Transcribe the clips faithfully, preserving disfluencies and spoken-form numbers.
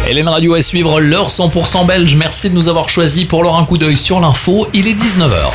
L N Radio à suivre l'heure cent pour cent belge. Merci de nous avoir choisis pour leur un coup d'œil sur l'info. Il est dix-neuf heures.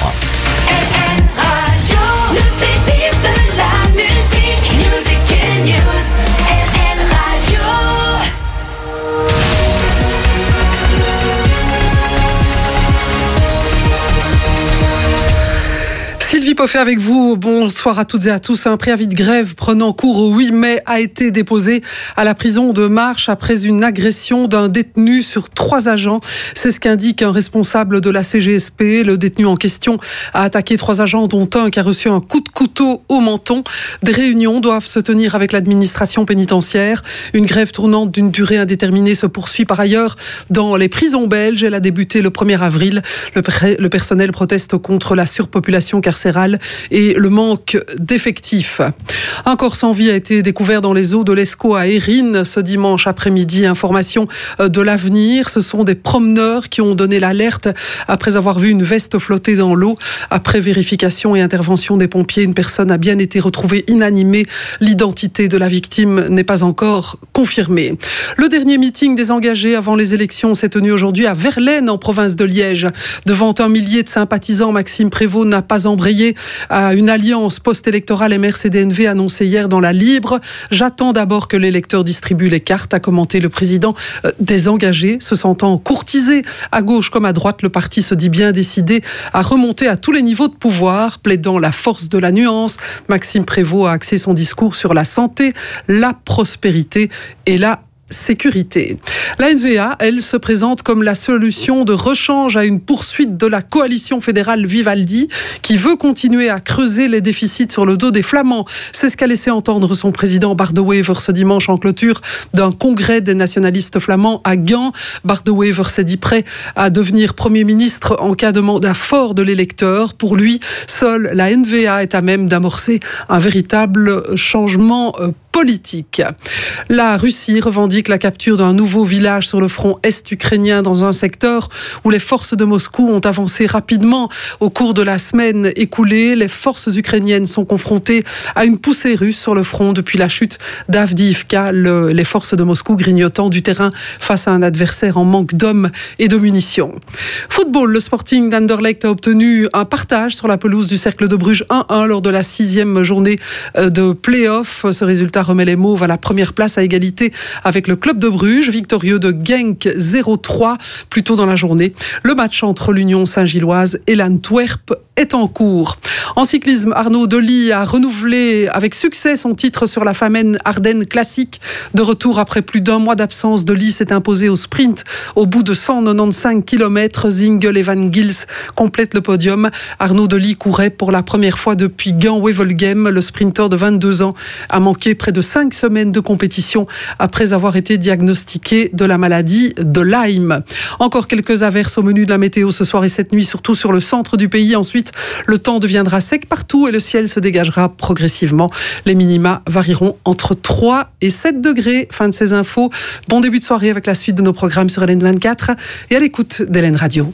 Sylvie Poffet avec vous, bonsoir à toutes et à tous. Un préavis de grève prenant cours au huit mai a été déposé à la prison de Marche après une agression d'un détenu sur trois agents. C'est ce qu'indique un responsable de la C G S P. Le détenu en question a attaqué trois agents dont un qui a reçu un coup de couteau au menton. Des réunions doivent se tenir avec l'administration pénitentiaire. Une grève tournante d'une durée indéterminée se poursuit par ailleurs dans les prisons belges. Elle a débuté le premier avril. Le, pré- le personnel proteste contre la surpopulation carcérale et le manque d'effectifs. Un corps sans vie a été découvert dans les eaux de l'Escaut à Eyrines ce dimanche après-midi. Information de l'Avenir. Ce sont des promeneurs qui ont donné l'alerte après avoir vu une veste flotter dans l'eau. Après vérification et intervention des pompiers, une personne a bien été retrouvée inanimée. L'identité de la victime n'est pas encore confirmée. Le dernier meeting des engagés avant les élections s'est tenu aujourd'hui à Verlaine, en province de Liège. Devant un millier de sympathisants, Maxime Prévost n'a pas embrayé à une alliance post-électorale M R C D N V annoncée hier dans la Libre. J'attends d'abord que l'électeur distribue les cartes, a commenté le président des engagés. Se sentant courtisé à gauche comme à droite, le parti se dit bien décidé à remonter à tous les niveaux de pouvoir, plaidant la force de la nuance. Maxime Prévost a axé son discours sur la santé, la prospérité et la sécurité. La N V A, elle, se présente comme la solution de rechange à une poursuite de la coalition fédérale Vivaldi qui veut continuer à creuser les déficits sur le dos des Flamands. C'est ce qu'a laissé entendre son président Bart De Wever ce dimanche en clôture d'un congrès des nationalistes flamands à Gand. Bart De Wever s'est dit prêt à devenir Premier ministre en cas de mandat fort de l'électeur. Pour lui, seule la N V A est à même d'amorcer un véritable changement politique. La Russie revendique la capture d'un nouveau village sur le front est ukrainien dans un secteur où les forces de Moscou ont avancé rapidement au cours de la semaine écoulée. Les forces ukrainiennes sont confrontées à une poussée russe sur le front depuis la chute d'Avdiivka, le, les forces de Moscou grignotant du terrain face à un adversaire en manque d'hommes et de munitions. Football, le Sporting d'Anderlecht a obtenu un partage sur la pelouse du Cercle de Bruges un un lors de la sixième journée de play-off. Ce résultat remet les Mauves à la première place à égalité avec le club de Bruges, victorieux de Genk zéro trois plus tôt dans la journée. Le match entre l'Union Saint-Gilloise et l'Antwerp est en cours. En cyclisme, Arnaud Delis a renouvelé avec succès son titre sur la Famenne Ardennes Classique. De retour après plus d'un mois d'absence, Delis s'est imposé au sprint au bout de cent quatre-vingt-quinze kilomètres. Zingel et Van Gils complètent le podium. Arnaud Delis courait pour la première fois depuis Gand-Wevelgem. Le sprinter de vingt-deux ans a manqué près de cinq semaines de compétition après avoir été diagnostiqué de la maladie de Lyme. Encore quelques averses au menu de la météo ce soir et cette nuit, surtout sur le centre du pays. Ensuite, le temps deviendra sec partout et le ciel se dégagera progressivement. Les minima varieront entre trois et sept degrés. Fin de ces infos. Bon début de soirée avec la suite de nos programmes sur L N vingt-quatre et à l'écoute d'L N Radio.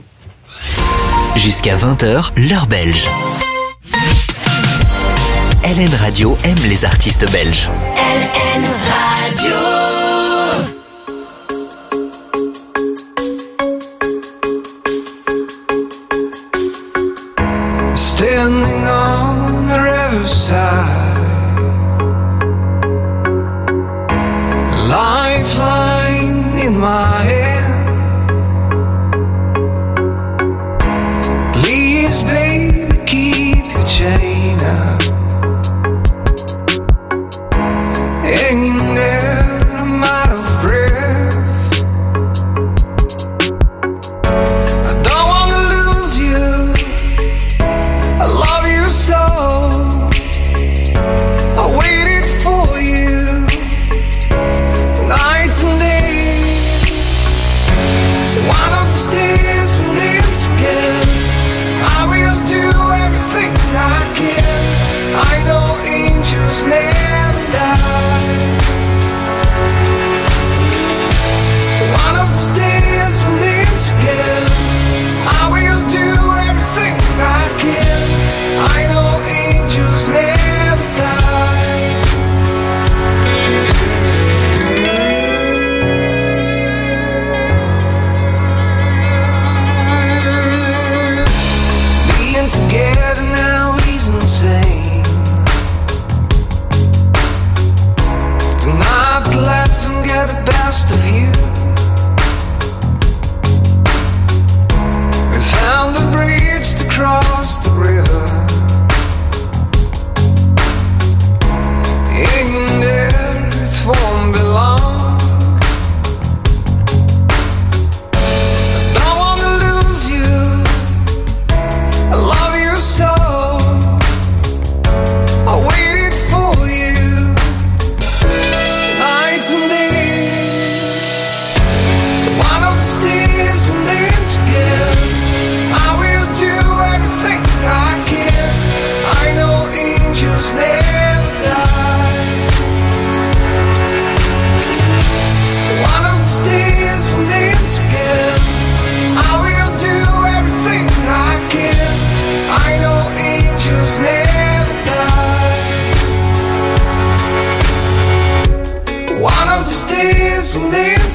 Jusqu'à vingt heures, l'heure belge. L N Radio aime les artistes belges. L N Radio. Standing on the riverside, lifeline in my hand. Please, baby, keep your chain up, hanging there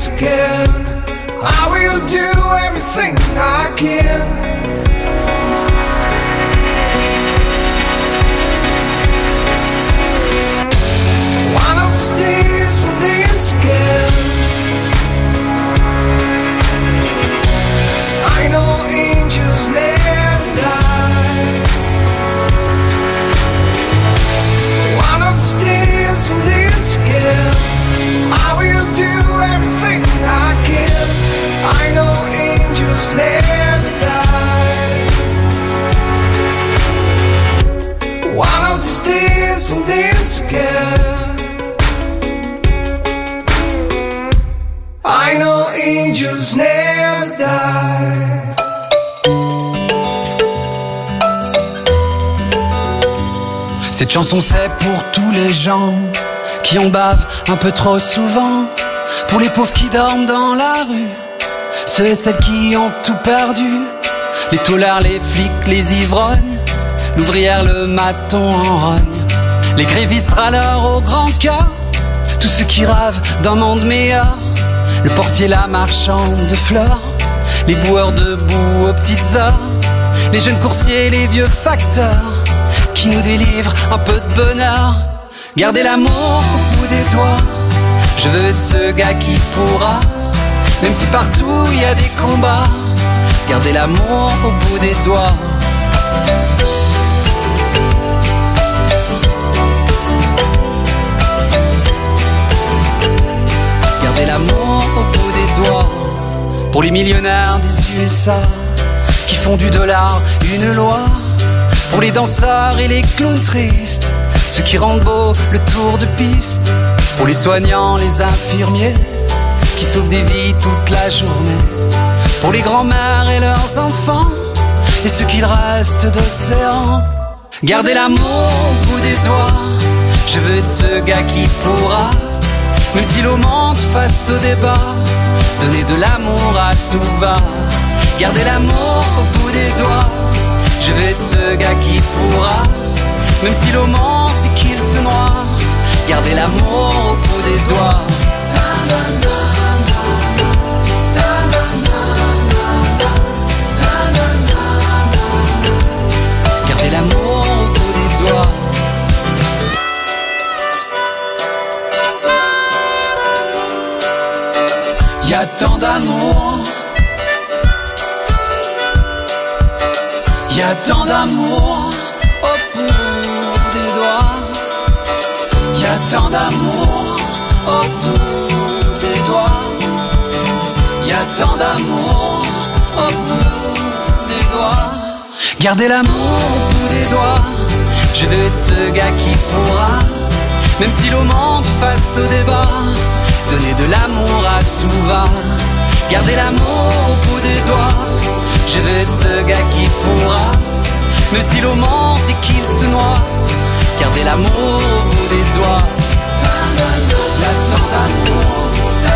dance again. I will do everything I can. One of the days we'll dance again. I know angels never die. One of the days we'll dance again. I will do everything I can. I know angels never die. One of these days we'll dance again. I know angels never die. Cette chanson c'est pour tous les gens qui en bavent un peu trop souvent, pour les pauvres qui dorment dans la rue, ceux et celles qui ont tout perdu, les taulards, les flics, les ivrognes, l'ouvrière, le maton en rogne, les grévistes râleurs au grand cœur, tous ceux qui rêvent d'un monde meilleur, le portier, la marchande de fleurs, les boueurs debout aux petites heures, les jeunes coursiers, les vieux facteurs qui nous délivrent un peu de bonheur. Gardez l'amour au bout des doigts, je veux être ce gars qui pourra, même si partout il y a des combats, gardez l'amour au bout des doigts. Gardez l'amour au bout des doigts. Pour les millionnaires des U S A qui font du dollar une loi, pour les danseurs et les clowns tristes, ceux qui rendent beau le tour de piste, pour les soignants, les infirmiers qui sauvent des vies toute la journée, pour les grands-mères et leurs enfants et ce qu'il reste d'océan. Gardez l'amour au bout des doigts, je veux être ce gars qui pourra, même si l'eau monte face au débat, donner de l'amour à tout va. Gardez l'amour au bout des doigts, je veux être ce gars qui pourra, même si l'eau monte et qu'il se noie, gardez l'amour au bout des doigts. Gardez l'amour au bout des doigts. Y a tant d'amour, y a tant d'amour au bout des doigts. Y a tant d'amour au bout des doigts. Y a tant d'amour au bout des doigts. Gardez l'amour au bout des doigts, je veux être ce gars qui pourra, même si l'eau monte face au débat, donner de l'amour à tout va. Gardez l'amour au bout des doigts, je veux être ce gars qui pourra, même si l'eau monte et qu'il se noie, gardez l'amour au bout des doigts. Y a tant d'amour,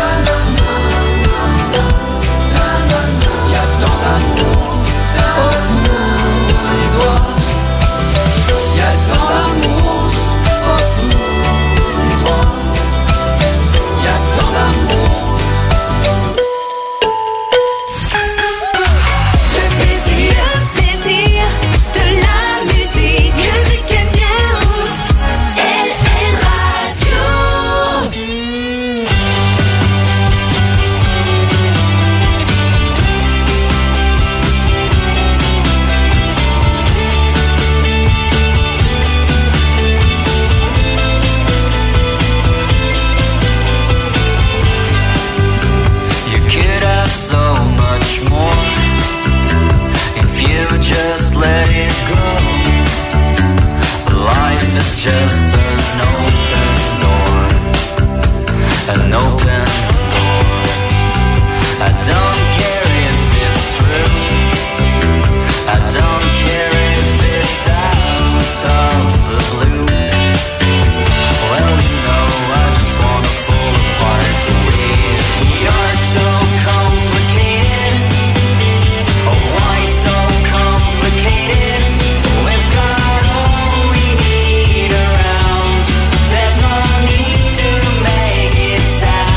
y a tant d'amour au bout des doigts. Y a tant d'amour au bout des doigts. Y a tant d'amour. Just an open door, an open door. I don't care if it's true, I don't care if it's out of the blue. Well, you know, I just wanna fall apart with. You're so complicated, oh why so complicated? We've got all we need around. There's no need to make it sound.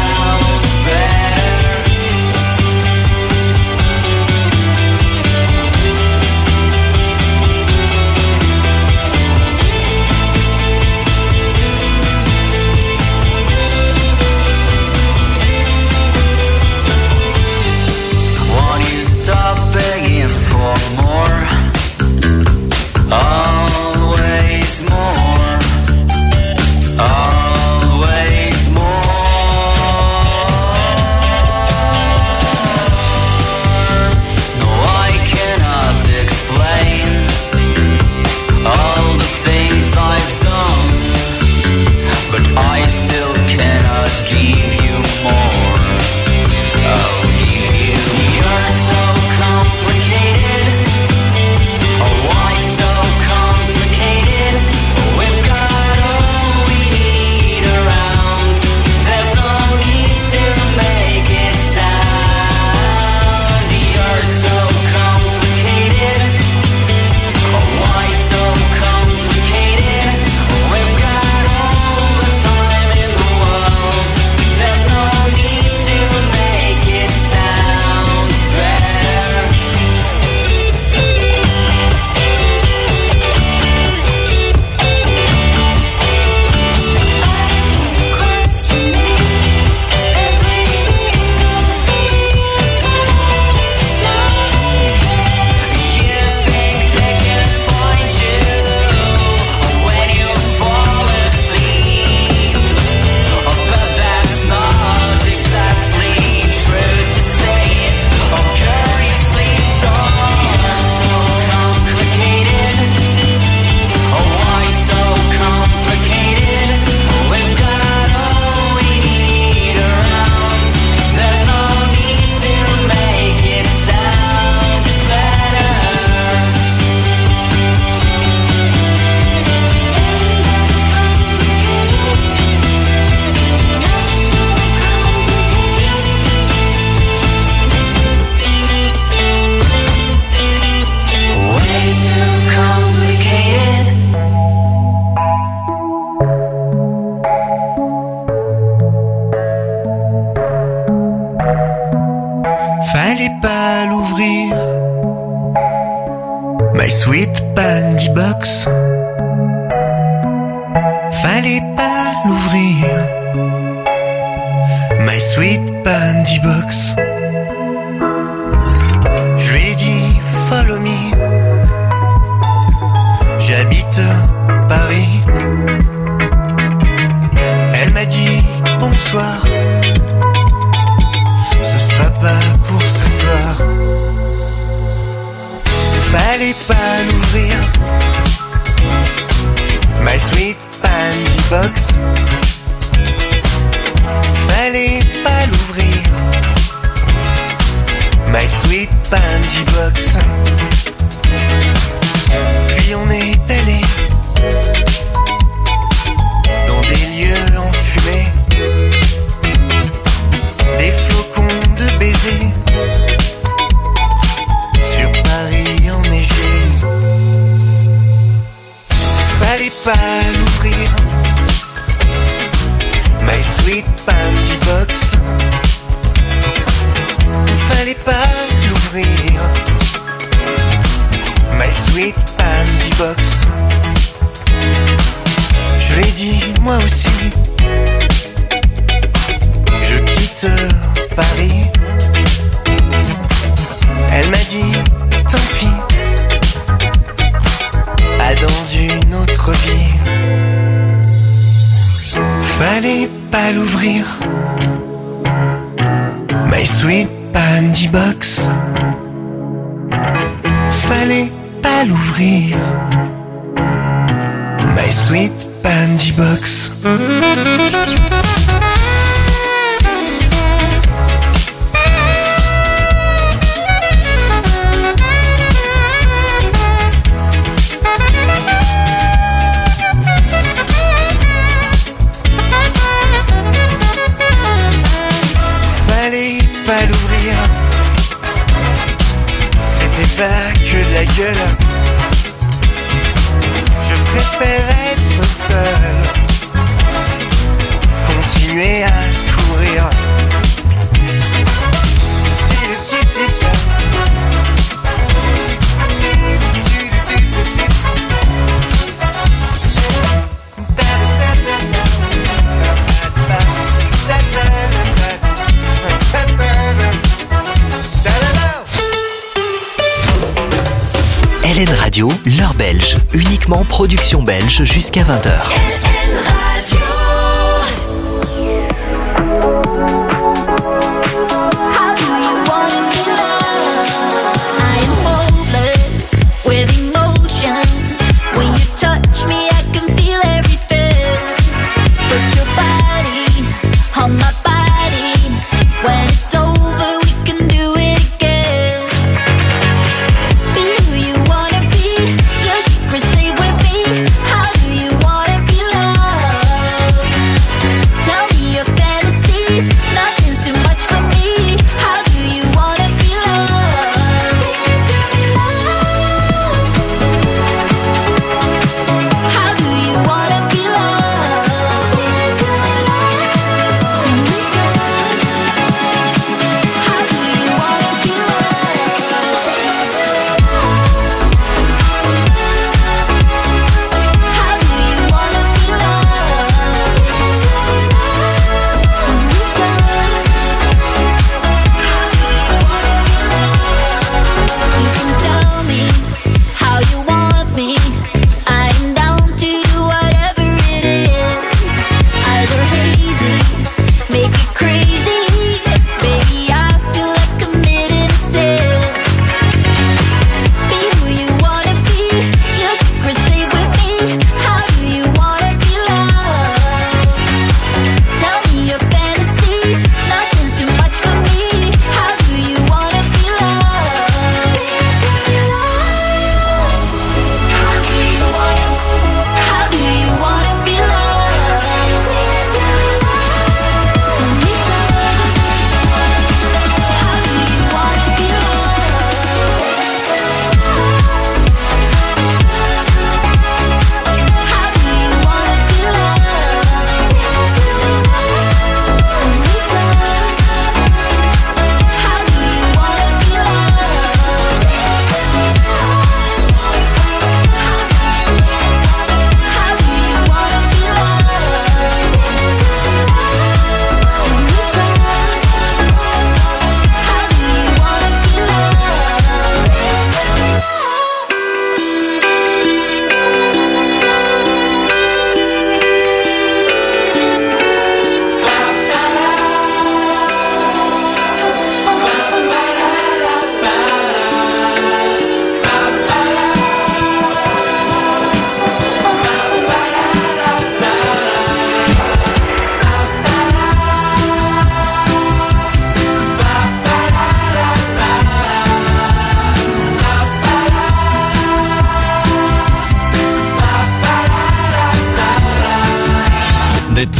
l'ouvrir. My sweet bandy box. Fallait pas l'ouvrir. My sweet bandy box. Je lui ai dit follow me. J'habite Paris. Elle m'a dit bonsoir. Ce sera pas pour ce soir. Fallait pas l'ouvrir. My sweet bandy box. Fallait pas l'ouvrir. My sweet bandy box. Puis on est allé dans des lieux enfumés, des flocons de baisers sur Paris enneigé. Fallait pas l'ouvrir. My sweet bandy box. Fallait pas l'ouvrir. My sweet bandy box. Je lui ai dit moi aussi. Je quitte Paris. Elle m'a dit tant pis. Pas dans une autre vie. Fallait pas l'ouvrir. My sweet bandy box. Fallait pas l'ouvrir. My sweet bandy box. Fallait pas l'ouvrir. C'était pas que de la gueule. Je préfère être seul. Continuer à courir. L N Radio, l'heure belge. Uniquement production belge jusqu'à vingt heures. Just say with me, how do you wanna belong?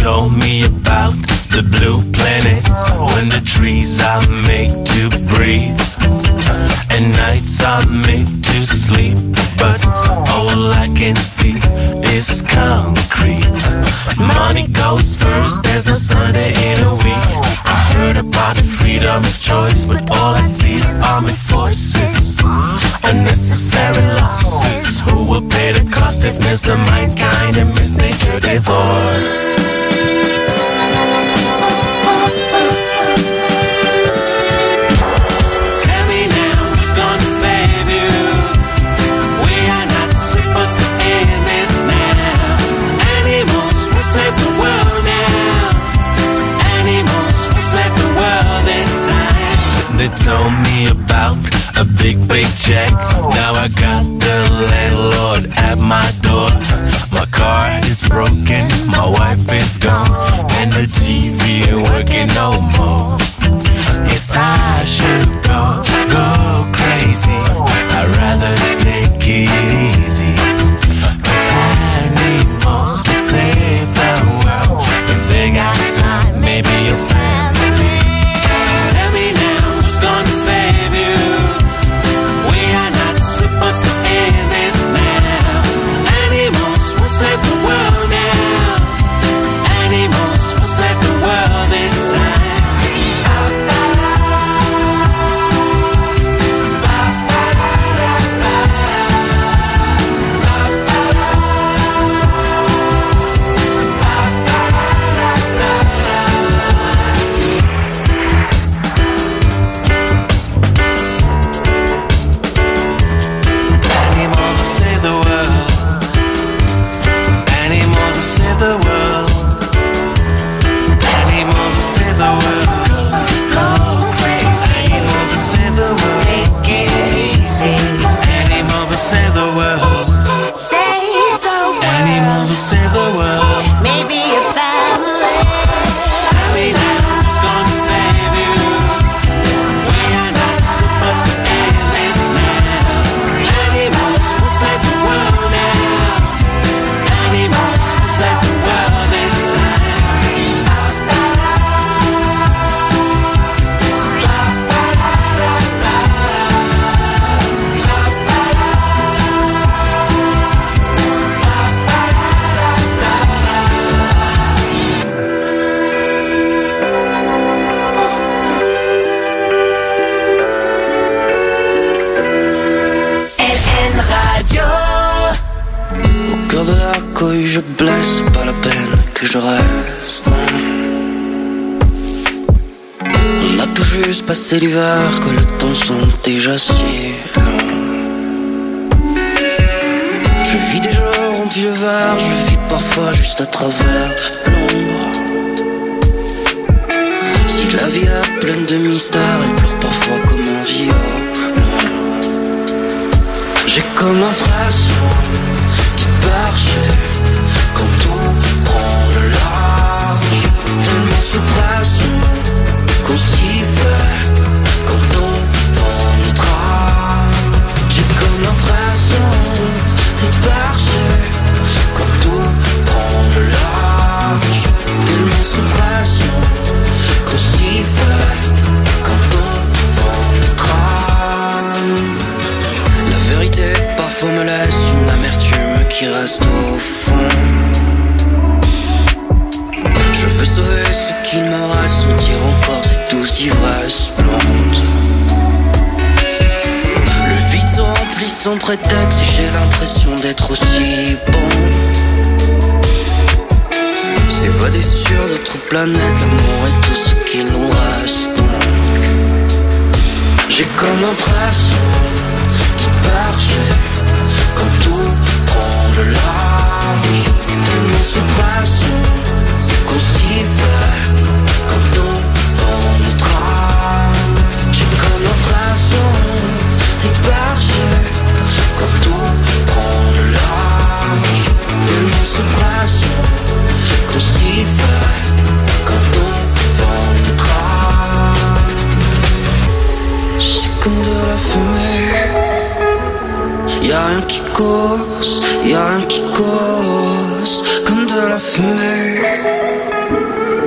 told me about the blue planet, when the trees are made to breathe and nights are made to sleep, but all I can see is concrete. Money goes first, there's no Sunday in a week. I heard about the freedom of choice, but all I see is armed forces, unnecessary losses. Who will pay the cost if Mister Mankind and Miss Nature divorce? Save the world now. Animals will save the world this time. They told me about a big paycheck. Now I got the landlord at my door. My car is broken, my wife is gone, and the T V ain't working no more. Yes, I should go, go crazy. I'd rather take it easy. Cause animals will save the world if they got time, maybe your family. Tell me now, who's gonna save you? We are not supposed to end this now. Animals will save the world now. Animals will save the world this time. Save the world. Save the world. Animals will save the world. Maybe your family. Tell me now, who's gonna save you? We are not supposed to end this now. Animals will save the world now. Animals will save the world this time. Au cœur de la cohue je blesse, c'est pas la peine que je reste, non. On a tout juste passé l'hiver, que le temps semble déjà si long. Je vis déjà rempli le verre, je vis parfois juste à travers l'ombre. Si la vie est pleine de mystères, elle pleure parfois comme un violon. J'ai comme l'impression d'être perché quand tout prend le large, tellement sous pression qu'on s'y fait quand on vend notre âme. J'ai comme l'impression d'être perché quand tout prend le large, tellement sous pression qu'on s'y fait quand on vend notre âme. La vérité parfois me laisse une amertume qui reste au fond. Je veux sauver ce qu'il me reste, sentir encore cette douce ivresse blonde. Le vide se remplit sans prétexte et j'ai l'impression d'être aussi bon. S'évader sur d'autres planètes, l'amour est tout ce qu'il nous reste donc. J'ai comme l'impression d'être perché quand tout prend le large, tellement sous pression qu'on s'y fait quand on vend notre âme. J'ai comme l'impression d'être perché quand tout prend le large, tellement sous pression qu'on s'y fait quand on vend notre âme. C'est comme de la fumée. Y'a rien qui cause, y'a rien qui cause, comme de la fumée.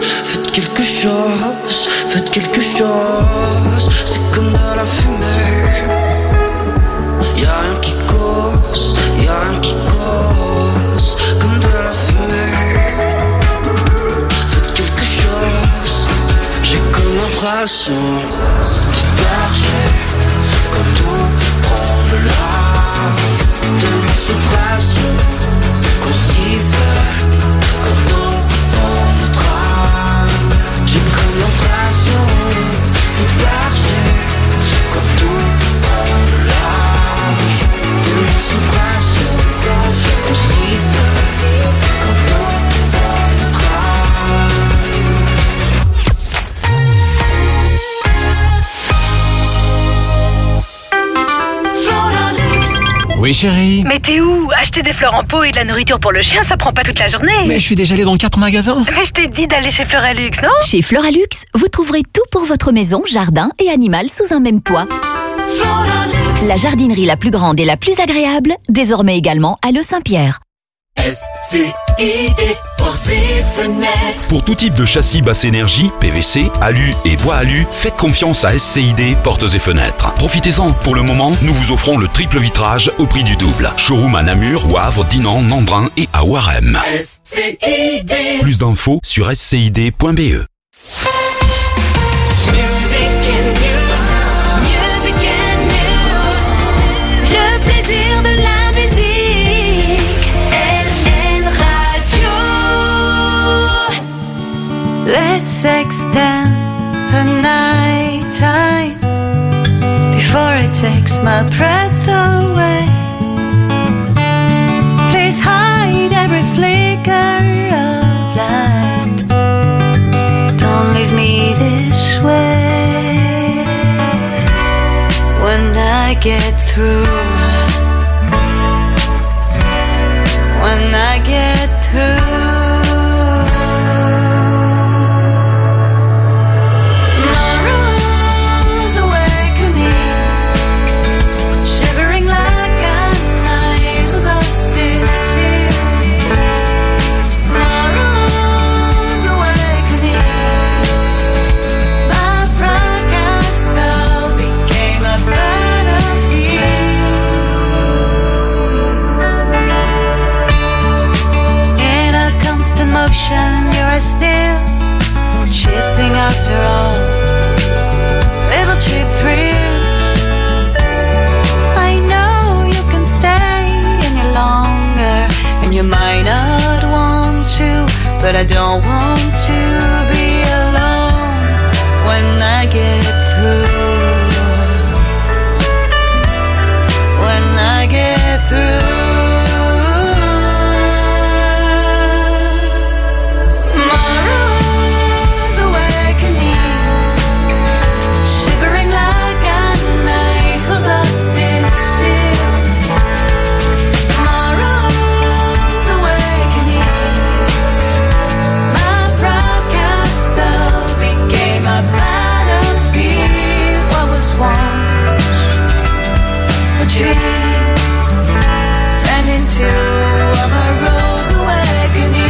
Faites quelque chose, faites quelque chose. C'est comme de la fumée. Y'a rien qui cause, y'a rien qui cause. Comme de la fumée. Faites quelque chose. J'ai comme l'impression d'y percher. Comme tout prend de l'âge. Tellement sous pression qu'on s'y fait. Comme dans notre âme. J'ai comme l'impression d'y percher. Comme tout prend de l'âge. Tellement sous pression qu'on s'y fait. Comme dans notre Oui chérie. Mais t'es où? Acheter des fleurs en pot et de la nourriture pour le chien, ça prend pas toute la journée. Mais je suis déjà allé dans quatre magasins. Mais je t'ai dit d'aller chez Fleuralux, non? Chez Fleuralux, vous trouverez tout pour votre maison, jardin et animal sous un même toit. Fleuralux. La jardinerie la plus grande et la plus agréable, désormais également à Le Saint-Pierre. S C I D portes et fenêtres. Pour tout type de châssis basse énergie, P V C, alu et bois alu, faites confiance à S C I D Portes et Fenêtres. Profitez-en. Pour le moment, nous vous offrons le triple vitrage au prix du double. Showroom à Namur, Wavre, Dinan, Nandrin et à Warem. S C I D. Plus d'infos sur s c i d point b e. Le plaisir de la musique. L N Radio. Let's extend the night time before it takes my breath away. Please hide every flicker of light. Don't leave me this way. When I get through, when I get through. You're still chasing after all little cheap thrills. I know you can stay any longer, and you might not want to, but I don't want to be alone when I get through. When I get through. Turned into a rose awakening.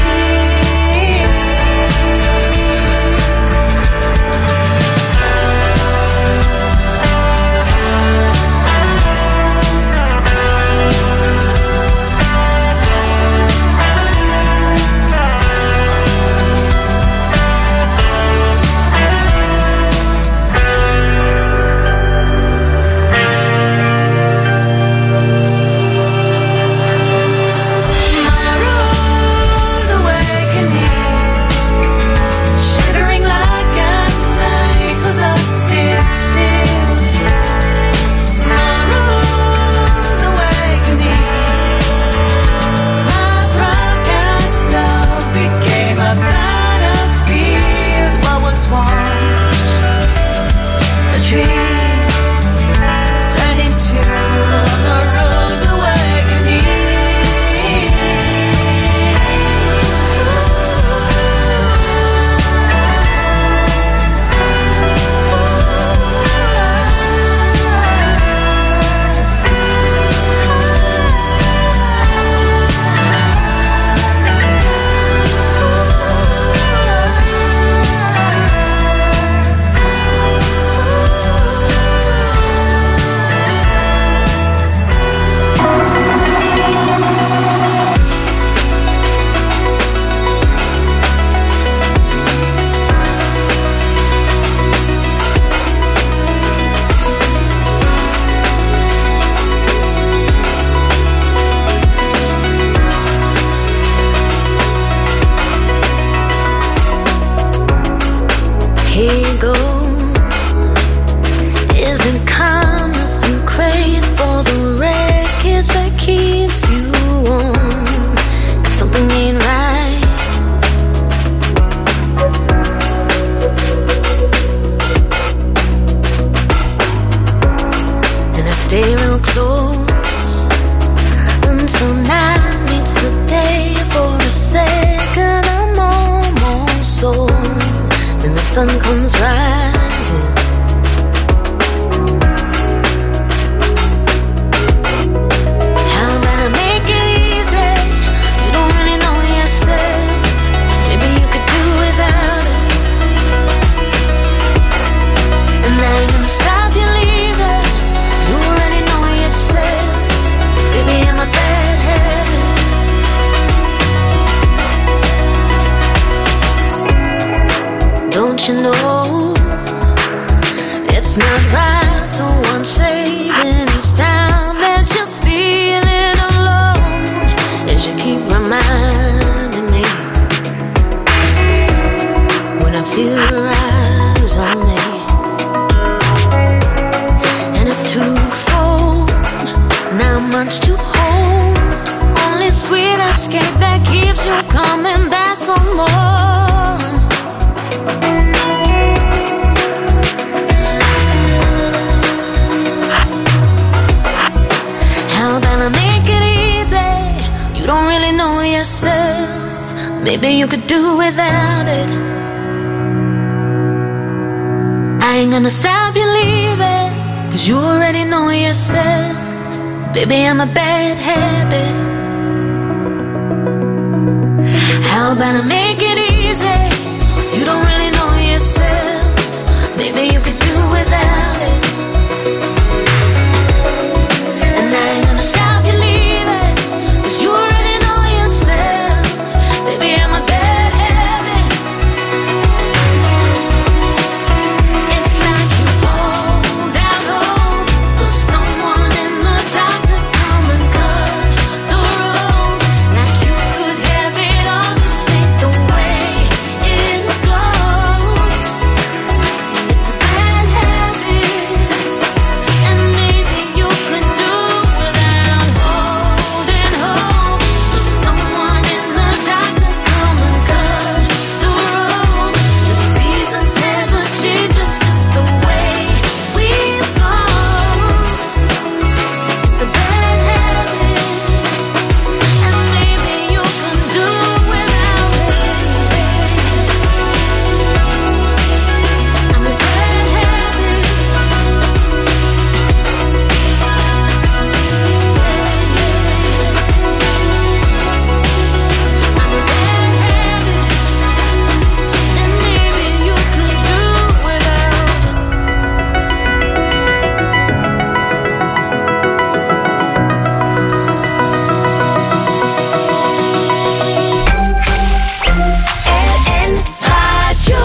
go. Is it kindness you crave for the wreckage that keeps you warm? 'Cause something ain't right. And I stay real close until night meets the day. For a second I'm almost sold. Then the sun comes rising. How about I make it easy? You don't really know yourself. Maybe you could do without it. And I ain't gonna stop you leaving. You already know yourself. Baby, I'm a bad habit. Don't you know it's not right to want saving each time that you're feeling alone? As you keep reminding me when I feel your eyes on me. And it's twofold, not much to hold. Only sweet escape that keeps you coming back for more. How about I make it easy? You don't really know yourself. Maybe you could do without it. I ain't gonna stop you leaving, 'cause you already know yourself. Baby, I'm a bad habit. How about I make it easy? You don't really know yourself. Maybe you could do without it. And I ain't gonna stop you leaving, 'cause you already know yourself. Baby, I'm a bad habit. It's like you hold out hope for someone in the dark to come and cut the road. Like you could have it all, this ain't the way it goes. It's a bad habit, and maybe you could do without holding hope for someone in the dark to come and cut the road. The seasons never change, it's just the way we've gone. It's a bad habit, and maybe you can do without it. I'm a bad habit. I'm a bad habit, and maybe you could do without L N Radio.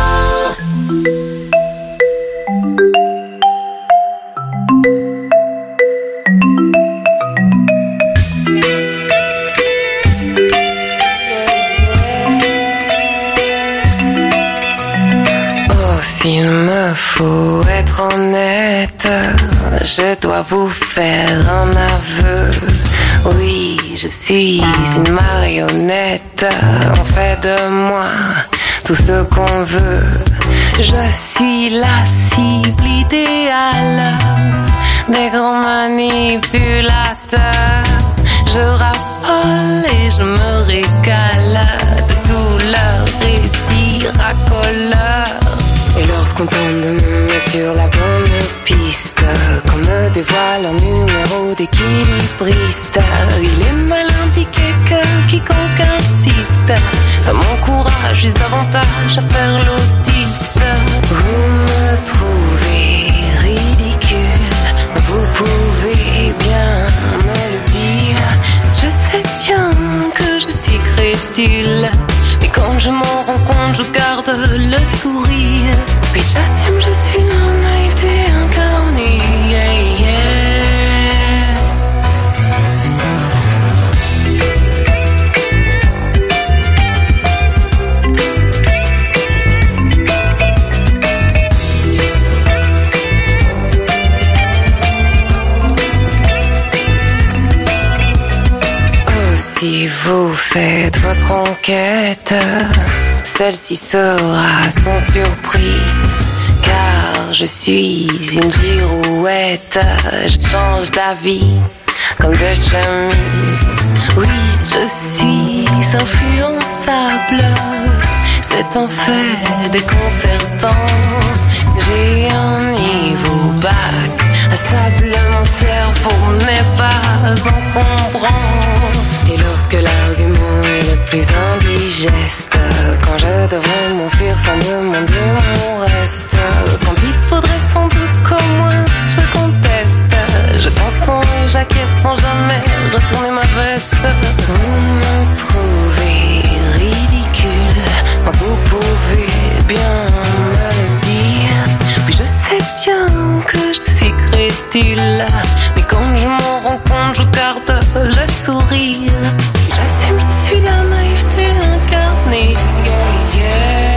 Oh, s'il me faut être honnête, je dois vous faire un aveu. Oui, je suis une marionnette. On fait de moi tout ce qu'on veut. Je suis la cible idéale des grands manipulateurs. Je raffole et je me régale de tous leurs récits racoleurs. Et lorsqu'on tente de me mettre sur la bonne piste, qu'on me dévoile un numéro d'équilibriste, il est mal indiqué que quiconque insiste, ça m'encourage juste davantage à faire l'autiste. Vous me trouvez ridicule, vous pouvez bien me le dire. Je sais bien que je suis crédule, mais quand je m'en rends compte, je garde le sourire. Puis j'assume, je suis la naïveté incarnée. Yeah, yeah. si vous faites votre enquête, celle-ci sera sans surprise, car je suis une girouette. Je change d'avis comme de chemise. Oui, je suis influençable. C'est un fait déconcertant. J'ai un niveau bac à sable, mon cerveau n'est pas encombrant. Et lorsque l'argument est le plus indigeste, quand je devrais m'enfuir sans demander mon reste, quand il faudrait sans doute qu'au moins je conteste, je consens et j'acquiesce sans jamais retourner ma veste. Vous me trouvez ridicule, vous pouvez bien me le dire. Oui, je sais bien que je suis crédule, mais quand je m'en rends compte, je garde le sourire. J'assume, je suis la naïveté incarnée. Yeah, yeah.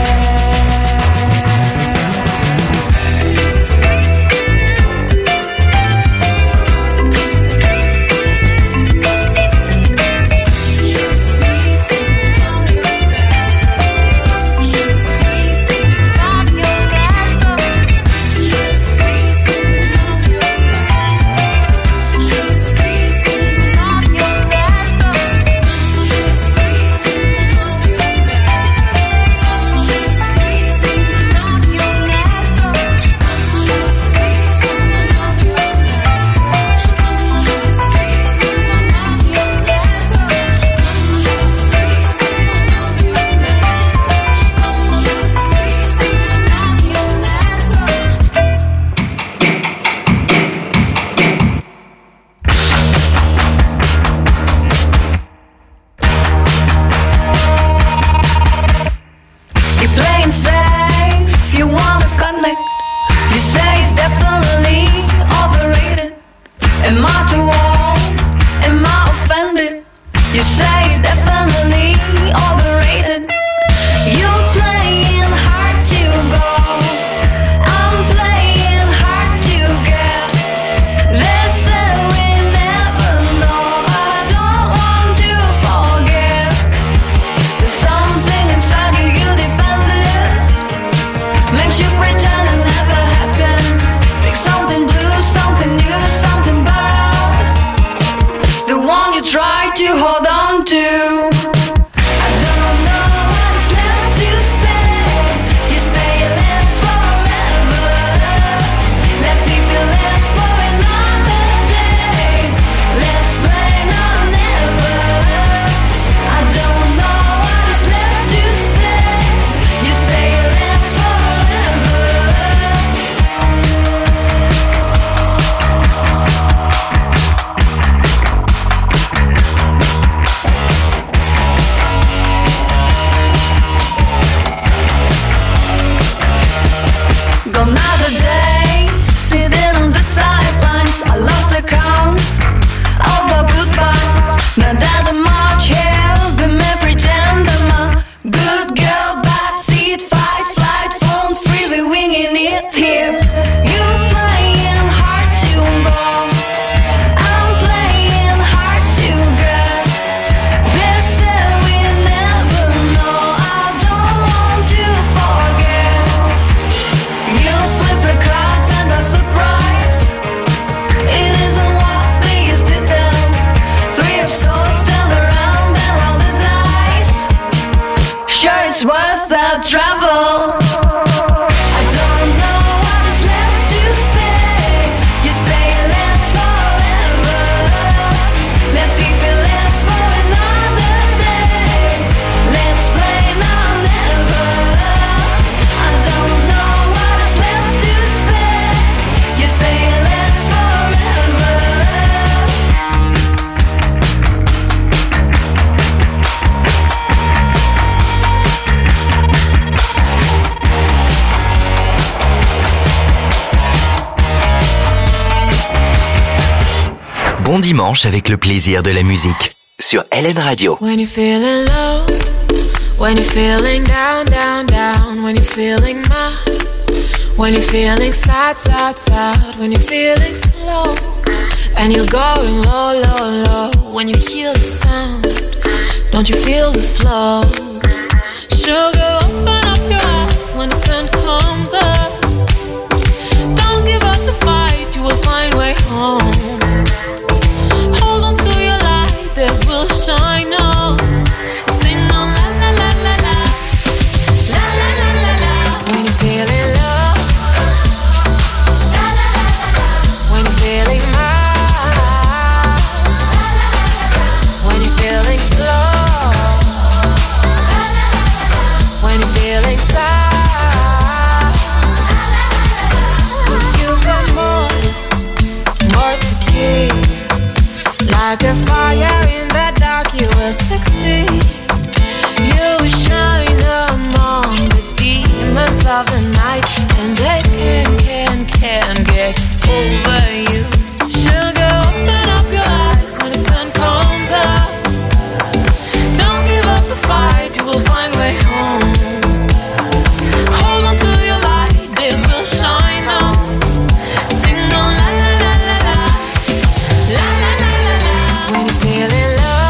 Bon dimanche avec le plaisir de la musique sur L N Radio. When you're feeling low, when you're feeling down, down, down, when you're feeling mad, when you're feeling sad, sad, sad, when you're feeling slow, And you're going low, low, low. When you hear the sound, don't you feel the flow? Sugar, open up your eyes when the sun comes up. Don't give up the fight, you will find way home. Hold on to your light, this will shine on. Sing on la la la la la. La la la la la. When you're feeling low. La la la la la. When you're feeling high. La la la la la. When you're feeling slow. La la la la la. When you're feeling sad. La la la la la. 'Cause you've got more, more to give. Like a fire in the dark, you will succeed. You will shine among the demons of the night, and they can, can, can get over you. Sugar, open up your eyes when the sun comes up. Don't give up the fight, you will find way home. Hold on to your light, this will shine on. Sing on la la la la la. La la la la la. When you're feeling low.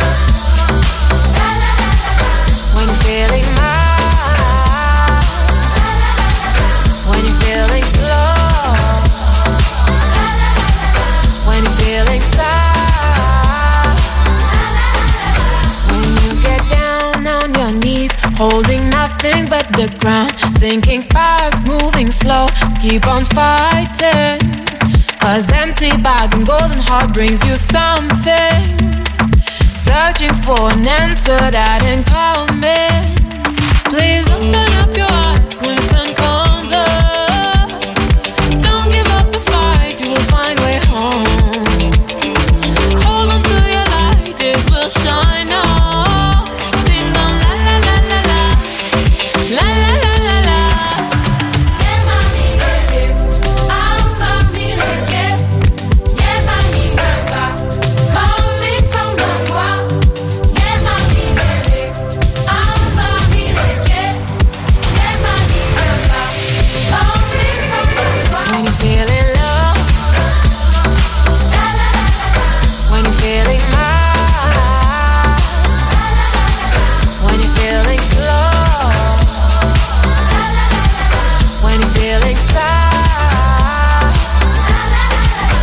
La la la la la. When you're feeling high. La la la la la. When you're feeling slow. La la la la la. When you're feeling sad. La la la la la. When you get down on your knees, holding nothing but the ground, thinking fast, moving slow, keep on fighting. 'Cause empty bag and golden heart brings you something. Searching for an answer that ain't coming. Please open up your eyes when the sun comes up. Don't give up the fight, you will find way home. Hold on to your light, this will shine on. Sing on la la la la la. La la la la la. Yeah, mami, yeah, yeah. I'm mami, yeah, yeah. Yeah, mami, yeah, yeah. Coming from the wild. Yeah, mami, yeah, yeah. I'm mami, yeah, yeah. Yeah, mami, yeah, yeah. Coming from the wild. When you're feeling low. La la la la la. When you're feeling high. La la la la la. When you're feeling slow. La la la la la. When you're feeling sad. La la la la la.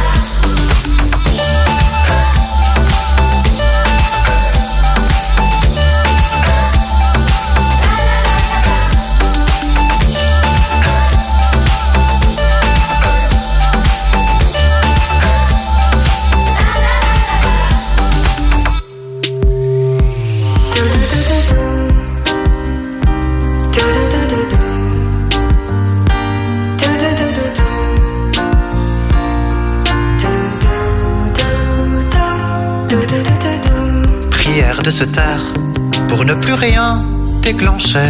Prière de se taire pour ne plus rien déclencher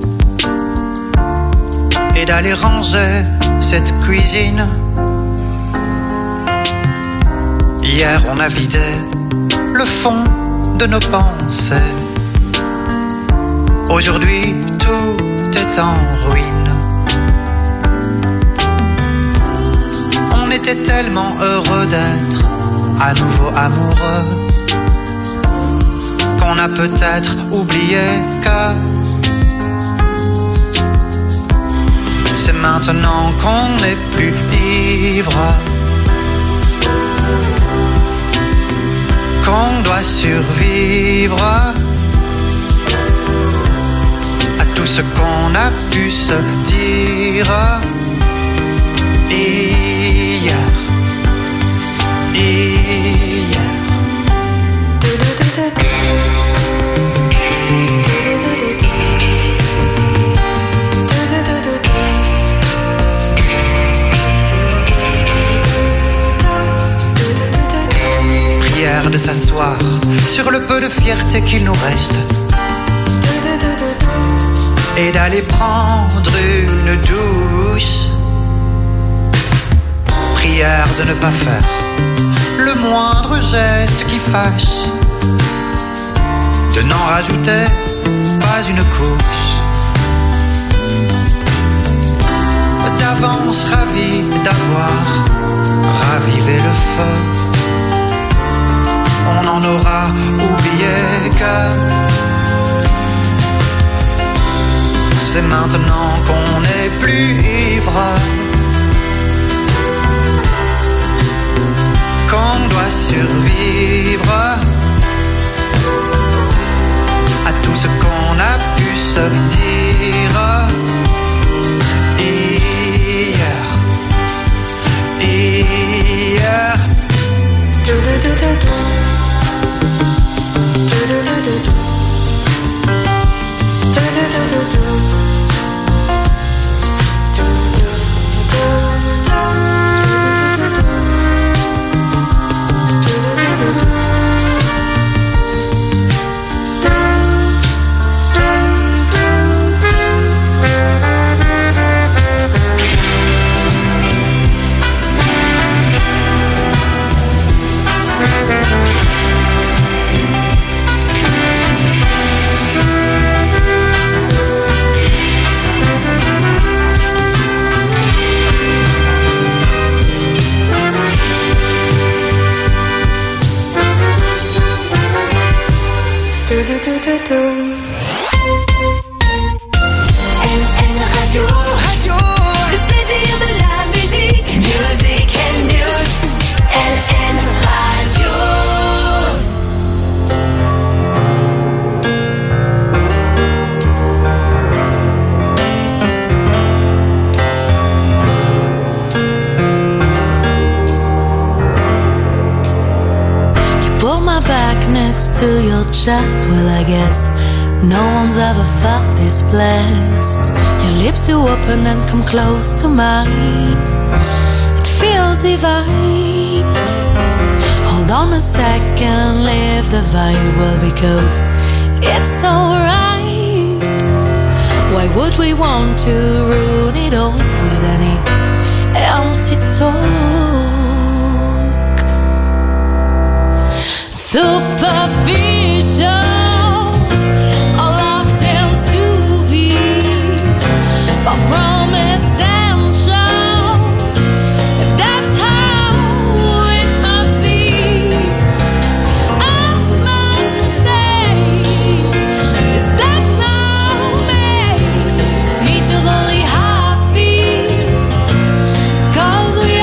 et d'aller ranger cette cuisine. Hier on a vidé le fond de nos pensées. Aujourd'hui tout est en ruine. On était tellement heureux d'être à nouveau amoureux qu'on a peut-être oublié que c'est maintenant qu'on n'est plus ivre, qu'on doit survivre à tout ce qu'on a pu se dire hier, hier. Prière de s'asseoir sur le peu de fierté qu'il nous reste et d'aller prendre une douche. Prière de ne pas faire le moindre geste qui fâche, de n'en rajouter pas une couche. D'avance ravi d'avoir ravivez le feu. On en aura oublié que c'est maintenant qu'on n'est plus ivre, qu'on doit survivre à tout ce qu'on a pu se dire hier, hier. Radio, radio, le plaisir de la musique, music and news, L N Radio. You pull my back next to your chest, well I guess no one's ever felt this blessed. Your lips do open and come close to mine. It feels divine. Hold on a second, live the vibe, well because it's alright. Why would we want to ruin it all with any empty talk? Superficial. Far from essential, if that's how it must be. I must say, this does not make me totally happy, 'cause we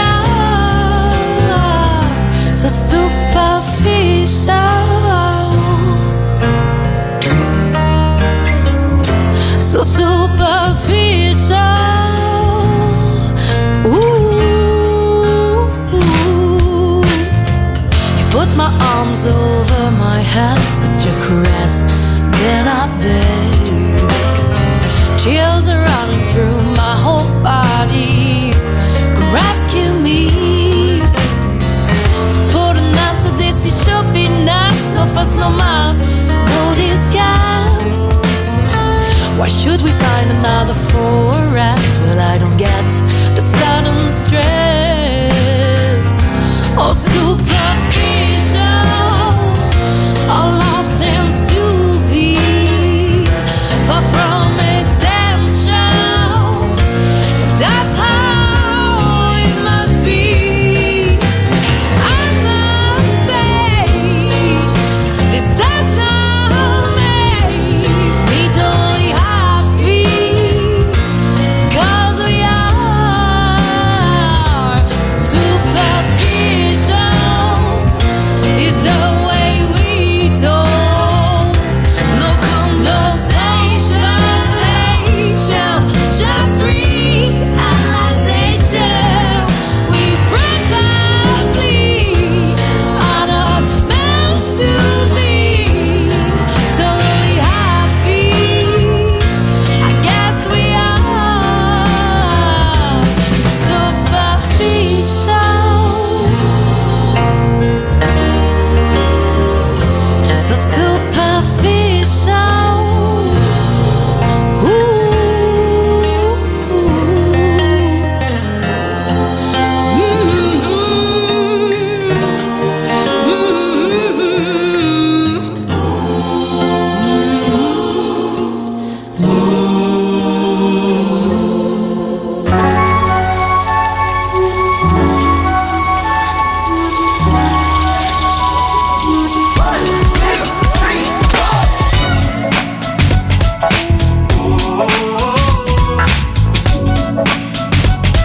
are so superficial.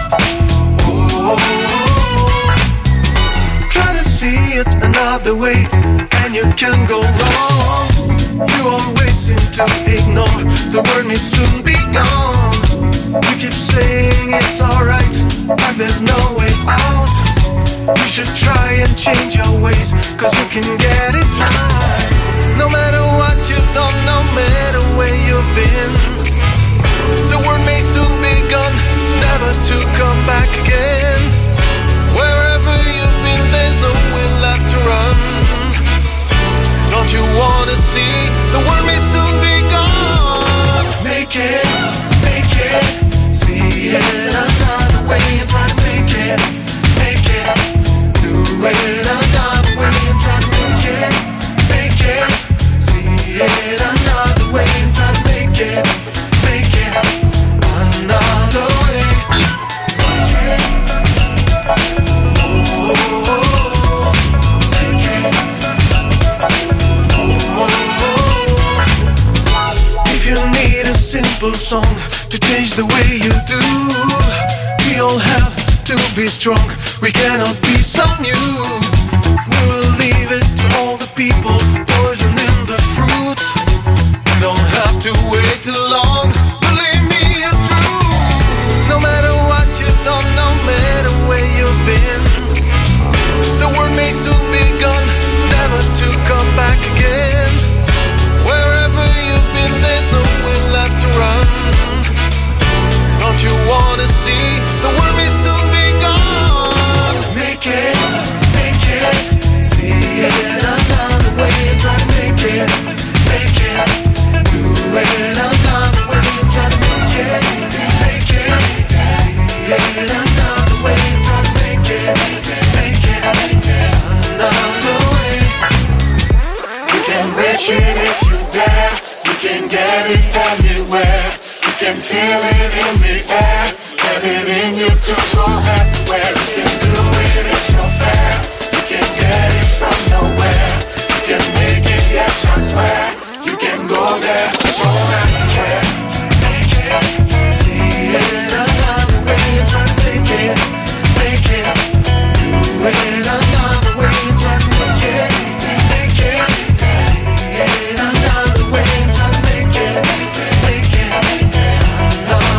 Try to see it another way, and you can go wrong. You always seem to ignore the word may soon be gone. You keep saying it's alright, like there's no way out. You should try and change your ways, cause you can get it right. No matter what you've done, no matter where you've been, the word may soon be gone, never to come back again. Wherever you've been, there's nowhere left to run. Don't you wanna see the world may soon be gone? Make it, make it, see it another way and try to make it, make it, do it another way and try to make it, make it, see it another way and try to make it, make it another way. Make it, oh, oh, oh, make it. If you need a simple song to change the way you do, we all have to be strong. We cannot be so new. We will leave it to all the people poisoning the fruit. We don't have to wait too long. Believe me, it's true. No matter what you've done, no matter where you've been, the word may soon be gone, never to come back again. Wherever you've been, there's nowhere left to run. Don't you wanna see the world may soon be gone? Make it, make it, see it another way and try to make it, make it, do it another way and try to make it, make it, see it another way and try to make it, make it another way. You can reach it if you dare. You can get it anywhere. You can feel it in the air. Have it in you to go everywhere. You can do it if you're fair. You can get it from nowhere. You can make it, yes I swear. You can go there, don't have to care. Make it, see it another way and try to make it, make it, do it another way and try to make it, make it, see it another way and try to make it, make it another way.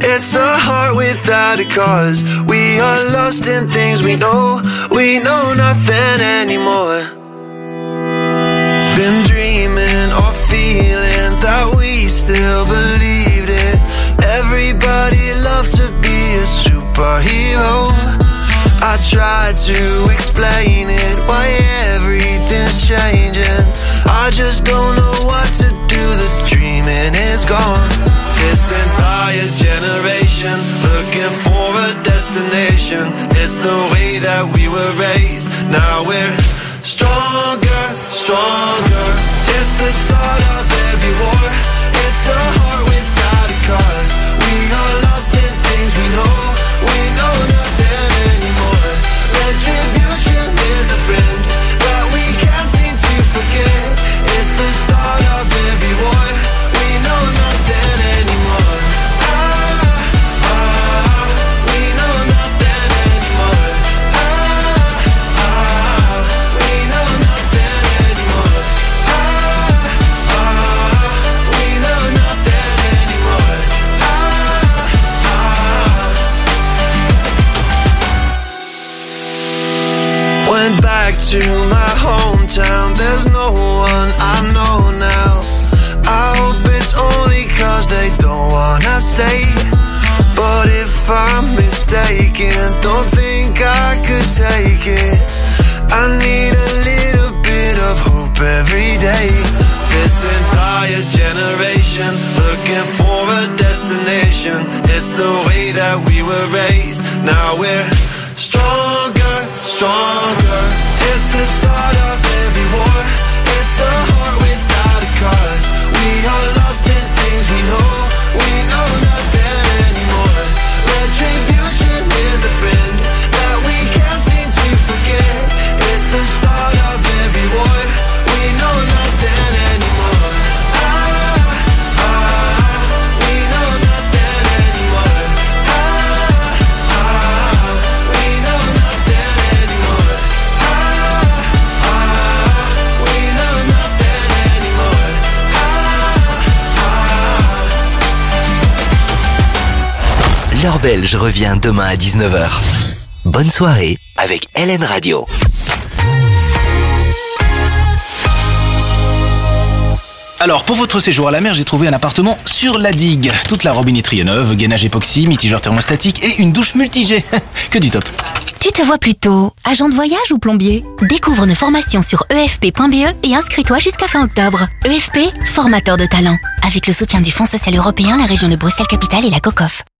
It's a heart without a cause. We are lost in things we know. We know nothing anymore. Been dreaming or feeling that we still believed it. Everybody loved to be a superhero. I tried to explain it, why everything's changing. I just don't know what to do, the dreaming is gone. This entire generation looking for a destination. It's the way that we were raised. Now we're stronger, stronger. It's the start of every war. It's a heart without a cause. We are lost in things we know. We know nothing anymore. Retribution is a friend that we can't seem to forget. It's the start of every war. We know nothing anymore. Ah, ah, we know nothing anymore. Ah, ah, we know nothing anymore. Ah, ah, we know nothing anymore. Ah, ah. Went back to my hometown. There's no one I know now. I hope it's only cause they don't wanna stay. But if I'm mistaken, don't think I could take it. I need a little bit of hope every day. This entire generation looking for a destination. It's the way that we were raised. Now we're stronger, stronger. It's the start of every war. It's a heart without a cause. We are lost in things we know. We know nothing anymore. Retribution is a friend that we can't seem to forget. It's the start of every war. We know nothing anymore. Ah, ah, we know nothing anymore. Ah, ah, we know nothing anymore. Ah, ah, we know nothing anymore. L'heure belge revient demain à dix-neuf heures. Bonne soirée avec L N Radio. Alors, pour votre séjour à la mer, j'ai trouvé un appartement sur la digue. Toute la robinetterie est neuve, gainage époxy, mitigeur thermostatique et une douche multi-jet. Que du top. Tu te vois plutôt agent de voyage ou plombier? Découvre nos formations sur e f p point b e et inscris-toi jusqu'à fin octobre. E F P, formateur de talent. Avec le soutien du Fonds social européen, la région de Bruxelles-Capitale et la COCOF.